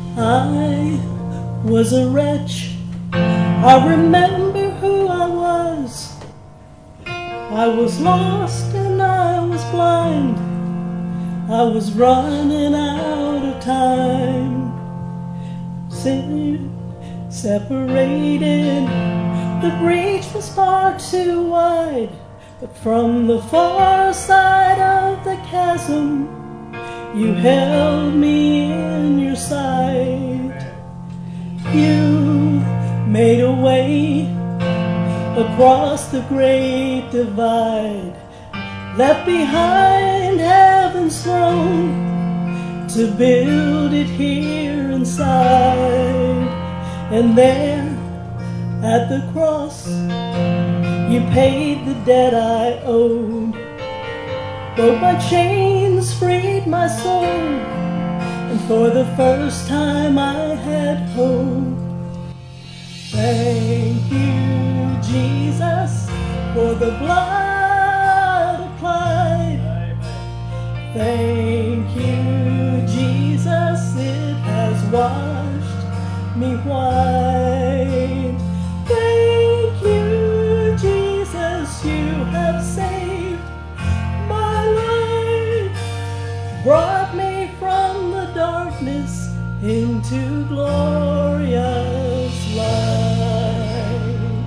I was a wretch. I remember who I was. I was lost and I was blind. I was running out of time. Sin separated. The breach was far too wide. But from the far side of the chasm, you held me in your sight. You made a way across the great divide, left behind heaven's throne to build it here inside. And there at the cross, you paid the debt I owed, broke my chains, freed my soul, and for the first time I had hope. Thank you, Jesus, for the blood applied. Thank you, Jesus, it has washed me white. Thank you, Jesus, you have saved my life, brought me from the darkness into glorious light.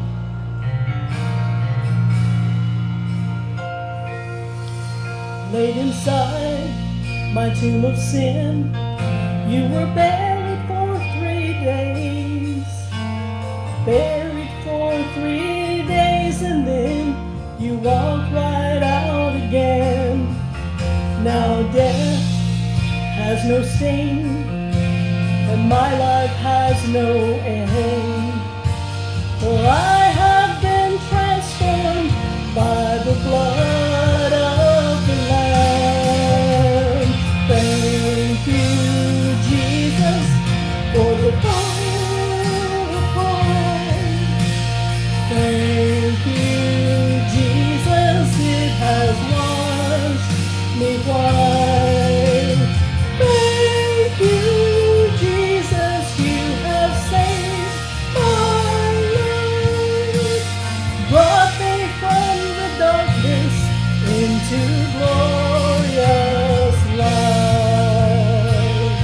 Laid inside my tomb of sin, you were buried for 3 days. Buried for 3 days, and then you walked right out again. Now death has no sting, and my life has no end. For I have been transformed by the blood of the Lamb. Thank you, Jesus, for the blood applied. Thank you, Jesus, it has washed me white. Thank you, Jesus, you have saved my life, brought me from the darkness into glorious light.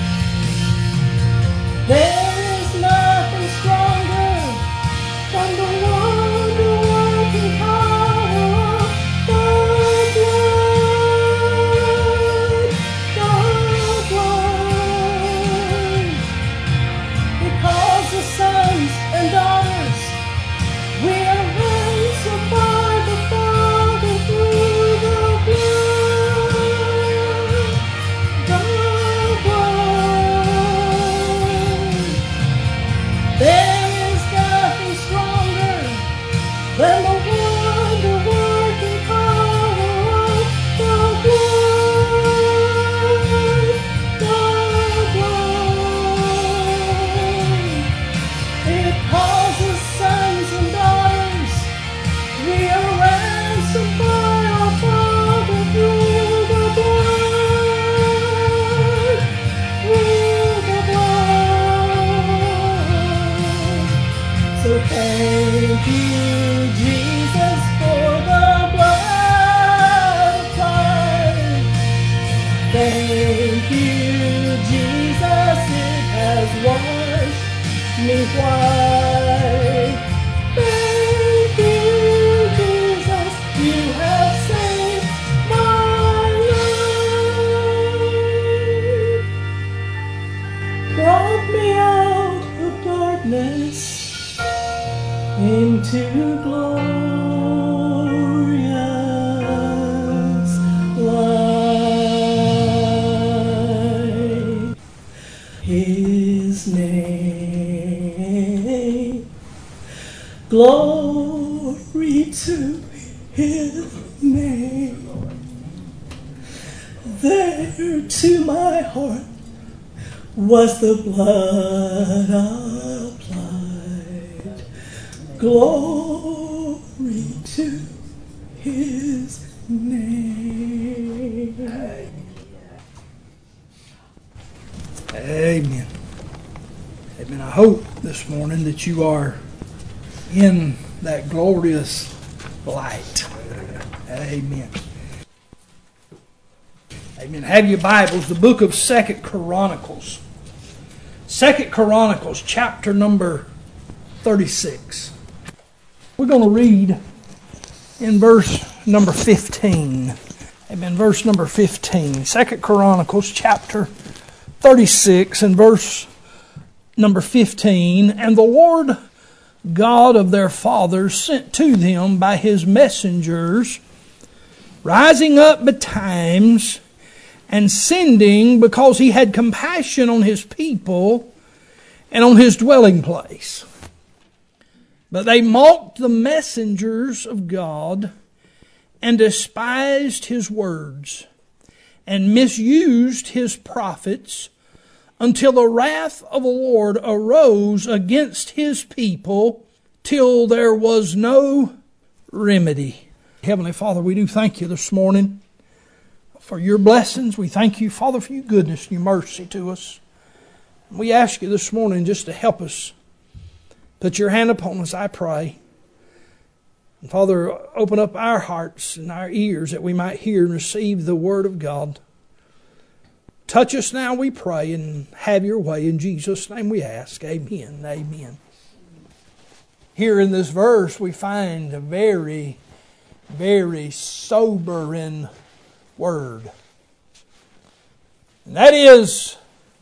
There is nothing stronger than the wonder-working power of the blood, the blood. Because the sons and daughters, we are ransomed by the Father through the blood, the blood. There is nothing stronger than the wonder-working power of the blood, the blood. It calls us sons and daughters. We are ransomed by our Father through the blood, through the blood. So thank you, Jesus, for the blood applied. Thank you, Jesus, it has washed me white. Thank you, Jesus, you have saved my life, brought me out of darkness into glorious light. His name, glory to His name. There to my heart was the blood applied. Glory to His name. Amen. Amen. I hope this morning that you are in that glorious light. Amen. Amen. Have your Bibles, the book of 2 Chronicles. 2 Chronicles, chapter number 36. We're going to read in verse number 15. Amen. Verse number 15. 2 Chronicles, chapter 36, and verse number 15. And the Lord God of their fathers sent to them by his messengers, rising up betimes and sending, because he had compassion on his people and on his dwelling place. But they mocked the messengers of God and despised his words and misused his prophets, until the wrath of the Lord arose against his people, till there was no remedy. Heavenly Father, we do thank you this morning for your blessings. We thank you, Father, for your goodness and your mercy to us. We ask you this morning just to help us. Put your hand upon us, I pray. And Father, open up our hearts and our ears that we might hear and receive the Word of God. Touch us now, we pray, and have your way. In Jesus' name we ask. Amen. Amen. Here in this verse we find a very, very sobering word. And that is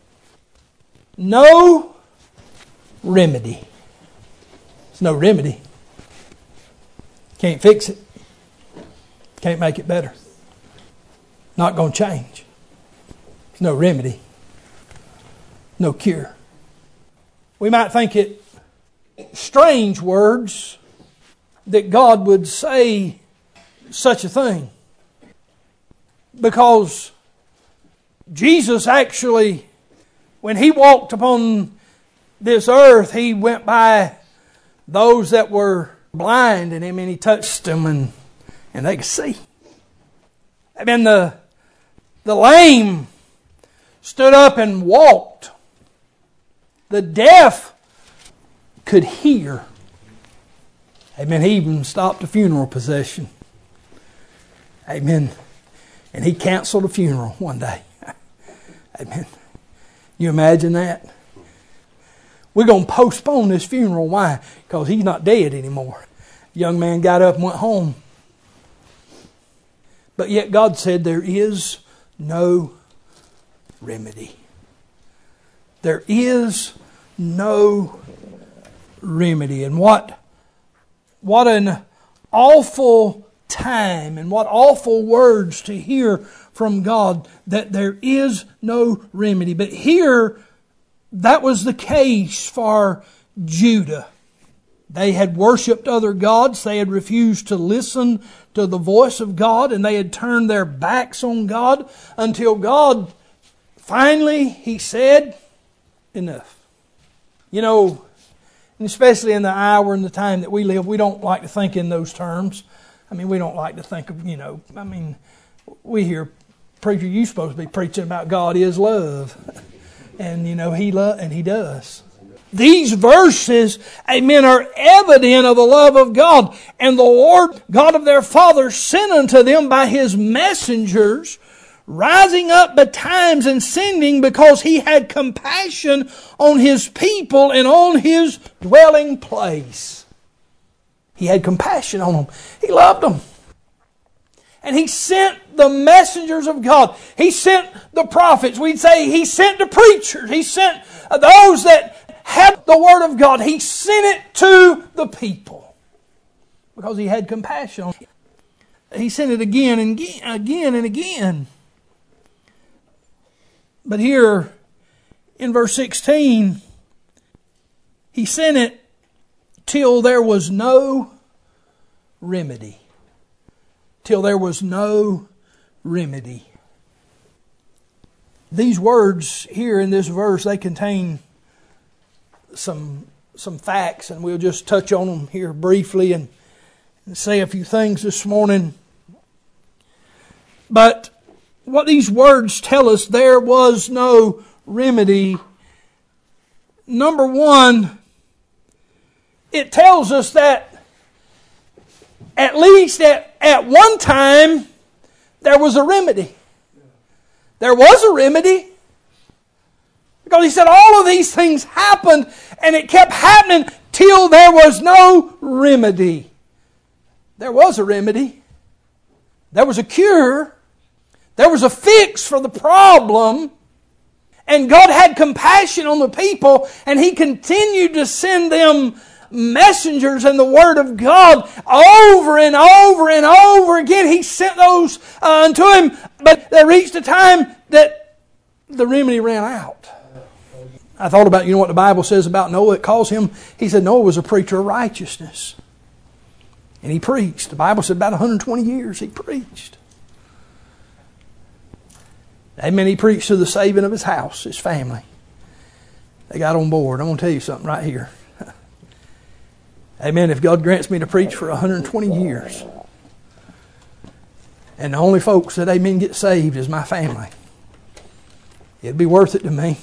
no remedy. There's no remedy. Can't fix it. Can't make it better. Not going to change. There's no remedy. No cure. We might think it strange words that God would say such a thing, because Jesus actually, when he walked upon this earth, he went by those that were blind, and he touched them and they could see. I mean, the lame stood up and walked. The deaf could hear. Amen. He even stopped a funeral procession. Amen. And he canceled a funeral one day. Amen. You imagine that? We're going to postpone this funeral. Why? Because he's not dead anymore. The young man got up and went home. But yet God said there is no remedy. There is no remedy. And what an awful time and what awful words to hear from God, that there is no remedy. But here, that was the case for Judah. They had worshipped other gods. They had refused to listen to the voice of God, and they had turned their backs on God until God finally, he said, enough. You know, especially in the hour and the time that we live, we don't like to think in those terms. I mean, we don't like to think of, we hear, preacher, you're supposed to be preaching about God is love. And, he does. These verses, amen, are evident of the love of God. And the Lord God of their fathers sent unto them by his messengers, rising up betimes and sending, because he had compassion on his people and on his dwelling place. He had compassion on them. He loved them. And he sent the messengers of God. He sent the prophets. We'd say he sent the preachers. He sent those that had the Word of God. He sent it to the people because he had compassion on them. He sent it again and again and again. But here in verse 16, he sent it till there was no remedy. Till there was no remedy. These words here in this verse, they contain some facts, and we'll just touch on them here briefly and say a few things this morning. But what these words tell us, there was no remedy. number one, it tells us that at least at one time there was a remedy. There was a remedy. Because he said all of these things happened, and it kept happening till there was no remedy. There was a remedy. There was a cure. There was a fix for the problem. And God had compassion on the people, and He continued to send them messengers and the Word of God over and over and over again. He sent those unto Him, but there reached a time that the remedy ran out. I thought about, what the Bible says about Noah. It calls him, he said Noah was a preacher of righteousness. And he preached. The Bible said about 120 years he preached. Amen. He preached to the saving of his house, his family. They got on board. I'm going to tell you something right here. Amen. If God grants me to preach for 120 years, and the only folks that, amen, get saved is my family, it'd be worth it to me.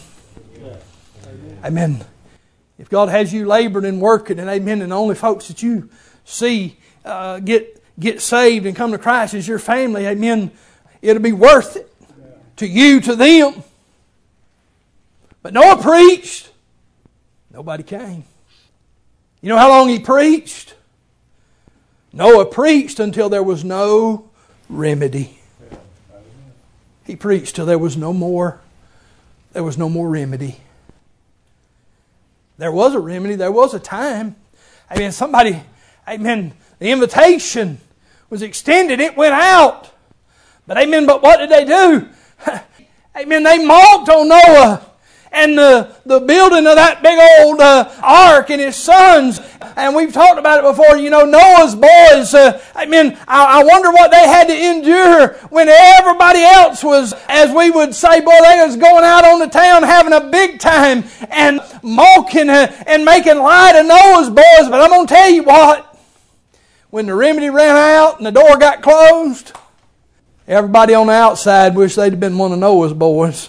Amen. If God has you laboring and working, and amen, and the only folks that you see get saved and come to Christ is your family, amen, it'll be worth it to you, to them. But Noah preached. Nobody came. You know how long he preached? Noah preached until there was no remedy. He preached till there was no more remedy. There was a remedy. There was a time. Amen. The invitation was extended. It went out. But amen, but what did they do? Amen, they mocked on Noah and the building of that big old ark and his sons. And we've talked about it before. Noah's boys, I wonder what they had to endure when everybody else was, as we would say, boy, they was going out on the town having a big time and mocking and making light of Noah's boys. But I'm going to tell you what, when the remedy ran out and the door got closed, everybody on the outside wished they'd have been one of Noah's boys.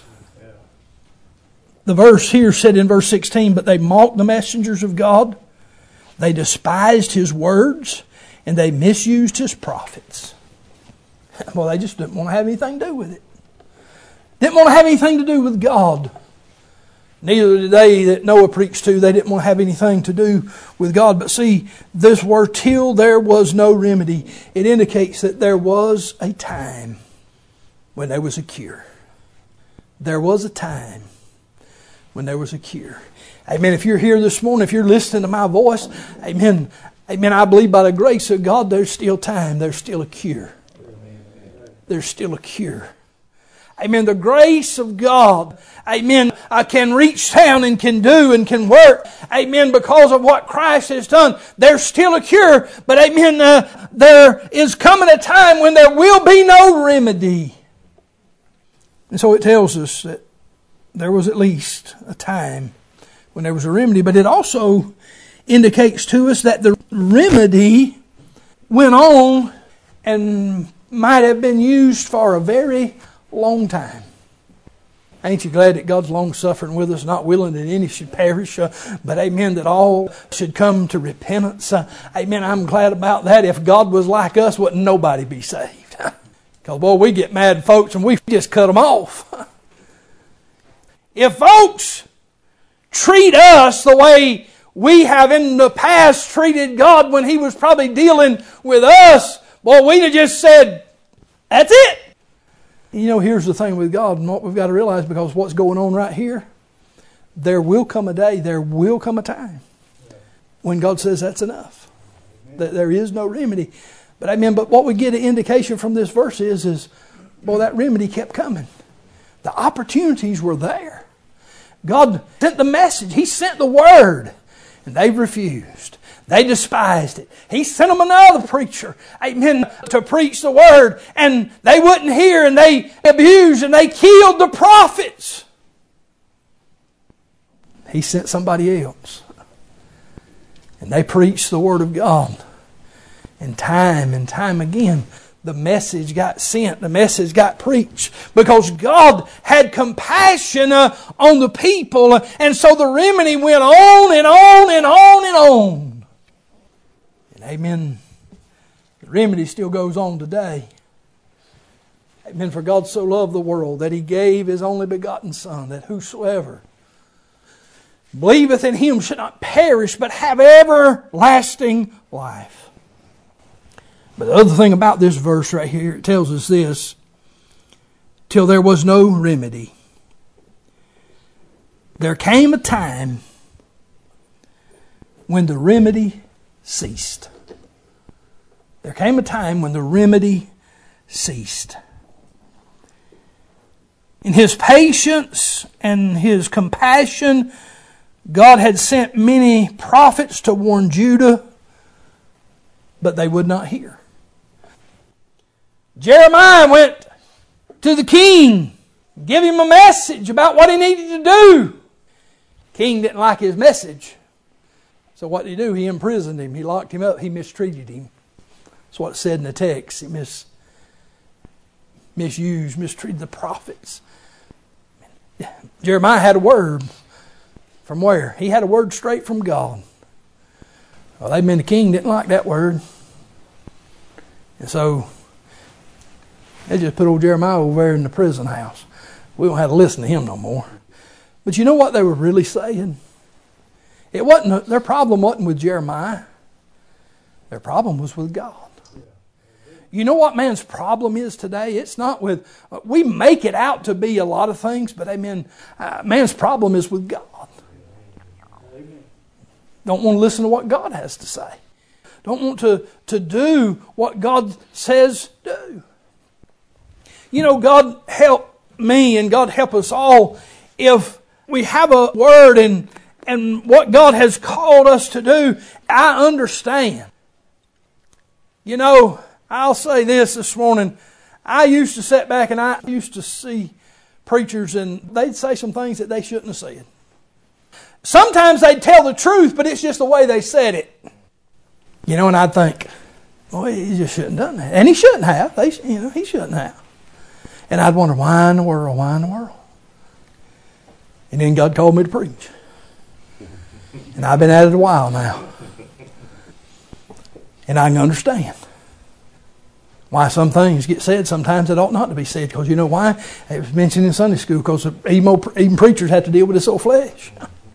The verse here said in verse 16, but they mocked the messengers of God. They despised His words, and they misused His prophets. Well, they just didn't want to have anything to do with it. Didn't want to have anything to do with God. Neither did they that Noah preached to. They didn't want to have anything to do with God. But see, this word, till there was no remedy, it indicates that there was a time when there was a cure. There was a time when there was a cure. Amen. If you're here this morning, if you're listening to my voice, amen. Amen. I believe by the grace of God, there's still time. There's still a cure. There's still a cure. Amen. The grace of God, amen, can reach down and can do and can work. Amen. Because of what Christ has done. There's still a cure. But amen, there is coming a time when there will be no remedy. And so it tells us that there was at least a time when there was a remedy. But it also indicates to us that the remedy went on and might have been used for a very long time. Ain't you glad that God's long-suffering with us, not willing that any should perish, but amen, that all should come to repentance. Amen, I'm glad about that. If God was like us, wouldn't nobody be saved? Because, boy, we get mad folks and we just cut them off. If folks treat us the way we have in the past treated God when He was probably dealing with us, boy, we'd have just said, that's it. Here's the thing with God, and what we've got to realize, because what's going on right here, there will come a day, there will come a time when God says that's enough. That there is no remedy. But what we get an indication from this verse is, boy, that remedy kept coming. The opportunities were there. God sent the message. He sent the word. And they refused. They despised it. He sent them another preacher, amen, to preach the word. And they wouldn't hear, and they abused, and they killed the prophets. He sent somebody else. And they preached the word of God. And time again, the message got sent, the message got preached, because God had compassion on the people, and so the remedy went on and on and on and on. And amen, the remedy still goes on today. Amen, for God so loved the world that He gave His only begotten Son, that whosoever believeth in Him should not perish, but have everlasting life. But the other thing about this verse right here, it tells us this: till there was no remedy, there came a time when the remedy ceased. There came a time when the remedy ceased. In His patience and His compassion, God had sent many prophets to warn Judah, but they would not hear. Jeremiah went to the king, give him a message about what he needed to do. King didn't like his message. So what did he do? He imprisoned him. He locked him up. He mistreated him. That's what it said in the text. He mistreated the prophets. Jeremiah had a word. From where? He had a word straight from God. Well, the king didn't like that word. And so they just put old Jeremiah over there in the prison house. We don't have to listen to him no more. But you know what they were really saying? Their problem wasn't with Jeremiah. Their problem was with God. You know what man's problem is today? It's not with, we make it out to be a lot of things, but man's problem is with God. Don't want to listen to what God has to say. Don't want to do what God says do. You know, God help me and God help us all if we have a word and what God has called us to do. I understand. You know, I'll say this morning. I used to sit back and I used to see preachers and they'd say some things that they shouldn't have said. Sometimes they'd tell the truth, but it's just the way they said it. You know, and I'd think, boy, he just shouldn't have done that. And he shouldn't have. He shouldn't have. And I'd wonder, why in the world? And then God called me to preach. And I've been at it a while now. And I can understand why some things get said sometimes that ought not to be said. Because you know why? It was mentioned in Sunday school, because even preachers have to deal with this old flesh.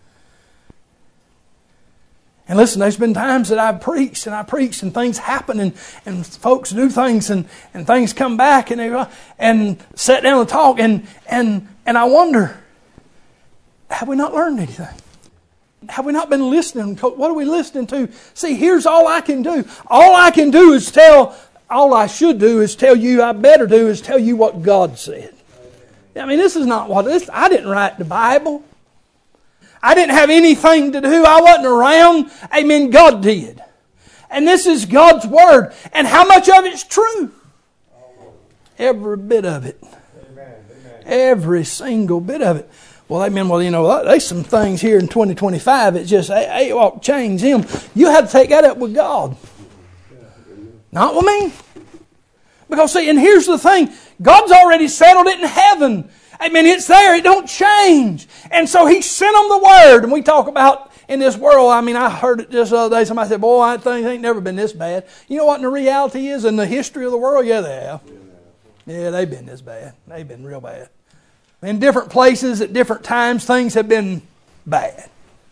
And listen, there's been times that I've preached and things happen and folks do things and things come back and sit down and talk and I wonder, have we not learned anything? Have we not been listening? What are we listening to? See, here's all I can do. All I should do is tell you, I better do is tell you what God said. I mean, this is not I didn't write the Bible. I didn't have anything to do. I wasn't around. Amen. God did. And this is God's Word. And how much of it's true? Every bit of it. Amen. Every single bit of it. Well, amen. Well, you know, there's some things here in 2025 that just ain't won't change Him. You have to take that up with God. Not with me. Because see, and here's the thing. God's already settled it in heaven. Amen. It's there. It don't change. And so He sent them the Word. And we talk about in this world, I mean, I heard it just the other day. Somebody said, boy, things ain't never been this bad. You know what the reality is in the history of the world? Yeah, they have. Yeah, they've been this bad. They've been real bad. In different places at different times, things have been bad.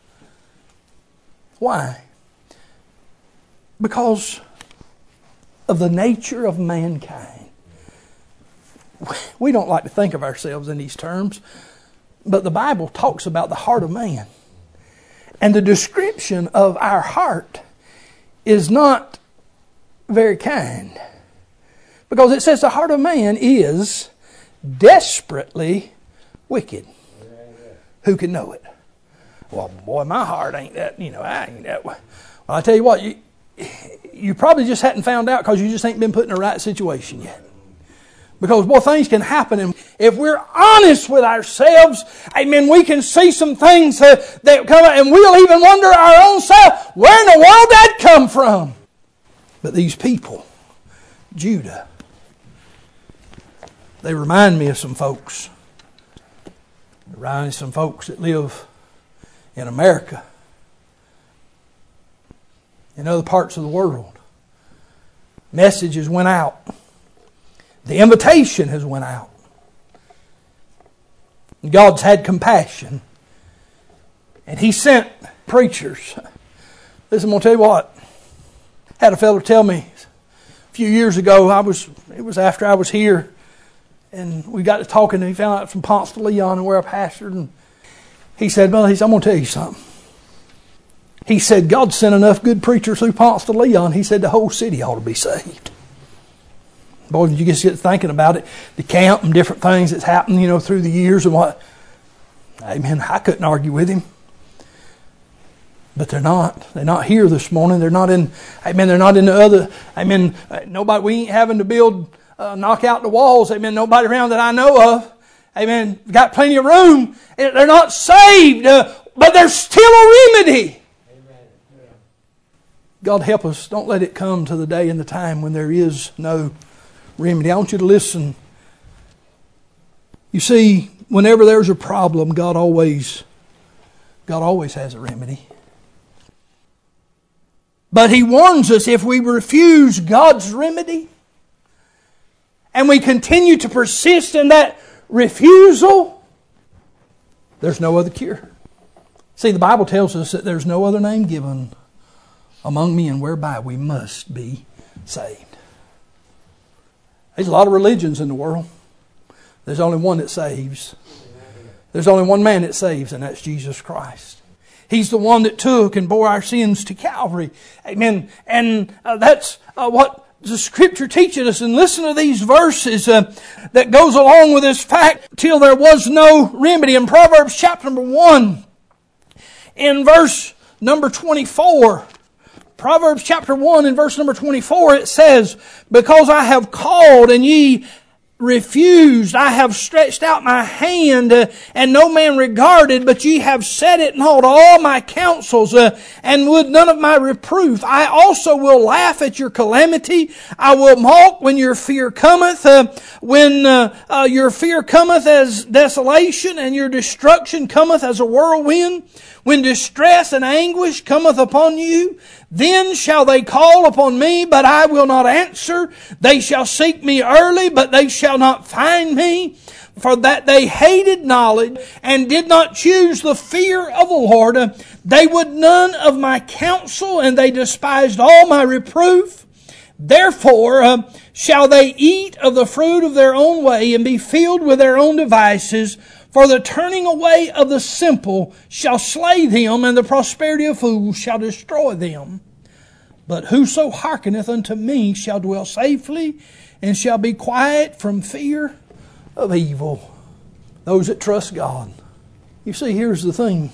Why? Because of the nature of mankind. We don't like to think of ourselves in these terms, but the Bible talks about the heart of man. And the description of our heart is not very kind. Because it says the heart of man is desperately wicked. Who can know it? Well, boy, my heart ain't that, I ain't that way. Well, I tell you what, you probably just hadn't found out because you just ain't been put in the right situation yet. Because, boy, things can happen. And if we're honest with ourselves, amen, we can see some things that come out, and we'll even wonder our own self, where in the world that come from? But these people, Judah, They remind me of some folks. They remind me of some folks that live in America, in other parts of the world. Messages went out. The invitation has went out. God's had compassion. And He sent preachers. Listen, I'm going to tell you what. I had a fellow tell me a few years ago, it was after I was here, and we got to talking, and he found out from Ponce de Leon and where I pastored, and he said, "Well, I'm going to tell you something." He said, "God sent enough good preachers through Ponce de Leon." He said, "The whole city ought to be saved." Boy, you just get thinking about it, the camp and different things that's happened, through the years and what. Amen. I couldn't argue with him. But they're not. They're not here this morning. They're not in, amen, they're not in the other, amen, nobody, we ain't having to build, knock out the walls, amen, nobody around that I know of, amen, got plenty of room. They're not saved, but there's still a remedy. Amen. God help us. Don't let it come to the day and the time when there is no remedy. I want you to listen. You see, whenever there's a problem, God always has a remedy. But He warns us, if we refuse God's remedy and we continue to persist in that refusal, there's no other cure. See, the Bible tells us that there's no other name given among men whereby we must be saved. There's a lot of religions in the world. There's only one that saves. There's only one man that saves, and that's Jesus Christ. He's the one that took and bore our sins to Calvary. Amen. And that's what the Scripture teaches us. And listen to these verses that goes along with this fact. Till there was no remedy. In Proverbs chapter number 1, in verse number 24, Proverbs chapter 1 in verse number 24, it says, "Because I have called and ye refused, I have stretched out my hand, and no man regarded, but ye have set at naught all my counsels, and would none of my reproof. I also will laugh at your calamity. I will mock when your fear cometh, when your fear cometh as desolation, and your destruction cometh as a whirlwind. When distress and anguish cometh upon you, then shall they call upon me, but I will not answer. They shall seek me early, but they shall not find me. For that they hated knowledge, and did not choose the fear of the Lord. They would none of my counsel, and they despised all my reproof. Therefore shall they eat of the fruit of their own way, and be filled with their own devices. For the turning away of the simple shall slay them, and the prosperity of fools shall destroy them. But whoso hearkeneth unto me shall dwell safely, and shall be quiet from fear of evil." Those that trust God. You see, here's the thing.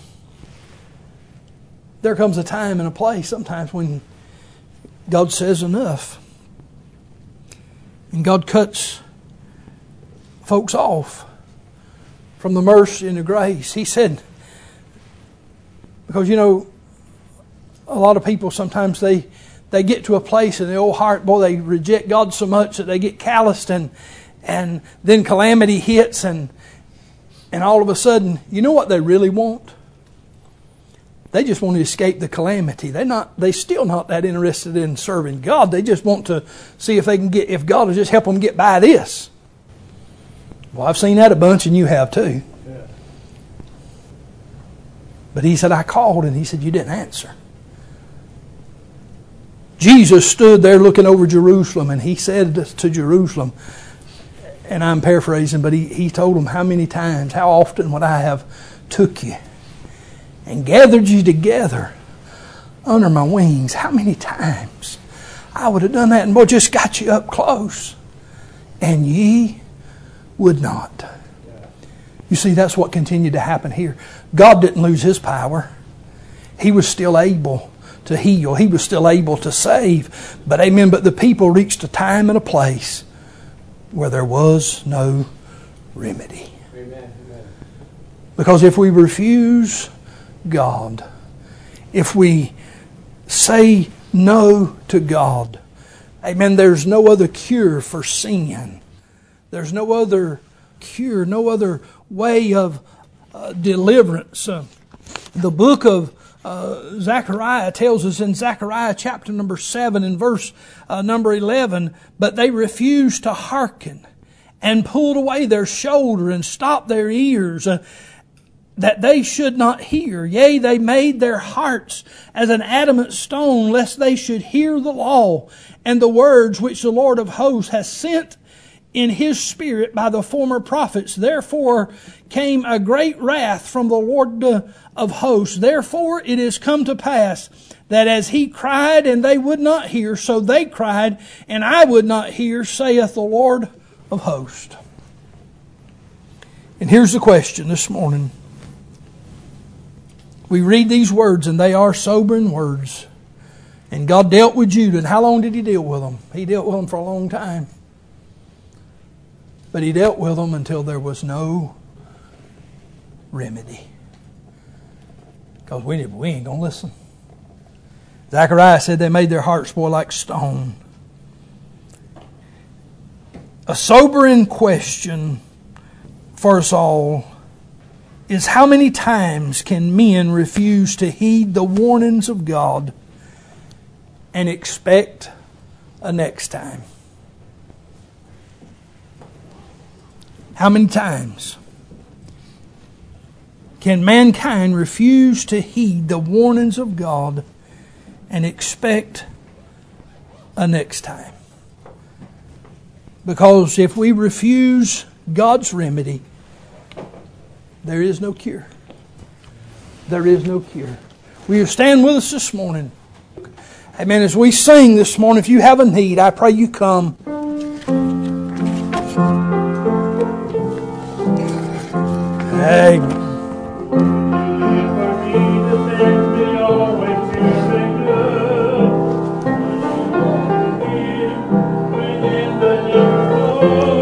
There comes a time and a place sometimes when God says enough. And God cuts folks off from the mercy and the grace. He said, because a lot of people sometimes they get to a place in their old heart, boy, they reject God so much that they get calloused, and then calamity hits, and all of a sudden, you know what they really want? They just want to escape the calamity. They're still not that interested in serving God. They just want to see if God will just help them get by this. Well, I've seen that a bunch, and you have too. Yeah. But He said, I called, and He said, you didn't answer. Jesus stood there looking over Jerusalem, and He said to Jerusalem, and I'm paraphrasing, but He told them, how often would I have took you and gathered you together under my wings? How many times I would have done that, and boy, just got you up close, and ye would not. You see, that's what continued to happen here. God didn't lose His power. He was still able to heal. He was still able to save. But amen, but the people reached a time and a place where there was no remedy. Amen. Because if we refuse God, if we say no to God, amen, there's no other cure for sin There's no other cure, no other way of deliverance. The book of Zechariah tells us in Zechariah chapter number 7 and verse number 11, but they refused to hearken and pulled away their shoulder and stopped their ears, that they should not hear. Yea, they made their hearts as an adamant stone, lest they should hear the law and the words which the Lord of hosts has sent in His Spirit by the former prophets. Therefore came a great wrath from the Lord of hosts. Therefore it is come to pass that as He cried and they would not hear, so they cried and I would not hear, saith the Lord of hosts. And here's the question this morning. We read these words and they are sobering words. And God dealt with Judah. And how long did He deal with them? He dealt with them for a long time. But He dealt with them until there was no remedy. Because we ain't going to listen. Zechariah said they made their hearts boil like stone. A sobering question for us all is, how many times can men refuse to heed the warnings of God and expect a next time? How many times can mankind refuse to heed the warnings of God and expect a next time? Because if we refuse God's remedy, there is no cure. There is no cure. Will you stand with us this morning? Amen. As we sing this morning, if you have a need, I pray you come. Amen. Oh